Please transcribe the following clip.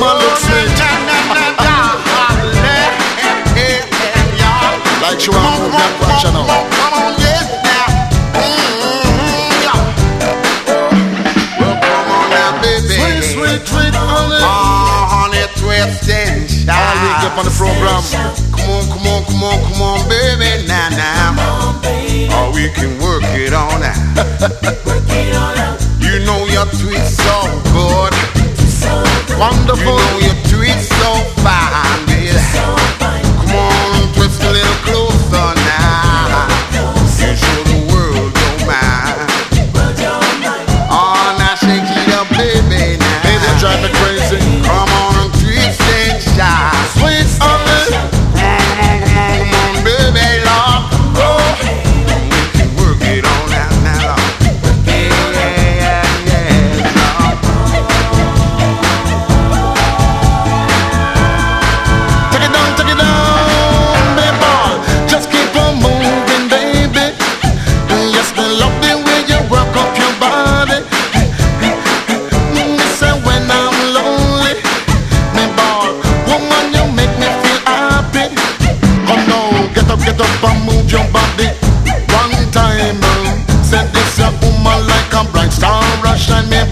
woman look sweet. Like she want to move that watch now. Come on, yes now. Well, come on now, baby. Sweet, sweet, sweet, honey. Oh, honey, twist and shout. All week up on the program. Come on, come on, come on, come on, baby, now, now. Oh, we can work it on out. You know your tweet so good. Wonderful. You know your tweet so fine, baby. Come on, twist a little closer now. You show the world your mind. Oh, now shake it up, baby, now. Baby, you drive me crazy. Come on and twist and shout. Sweet, honey. Come on, baby, Lord. Oh, we can work it on out now, Lord. Yeah, Lord. Take it down, baby boy. Just keep on moving, baby. Yes, me love the way you work up your body. Listen, when I'm lonely, me boy, woman, you make me feel happy. Come now, get up and move.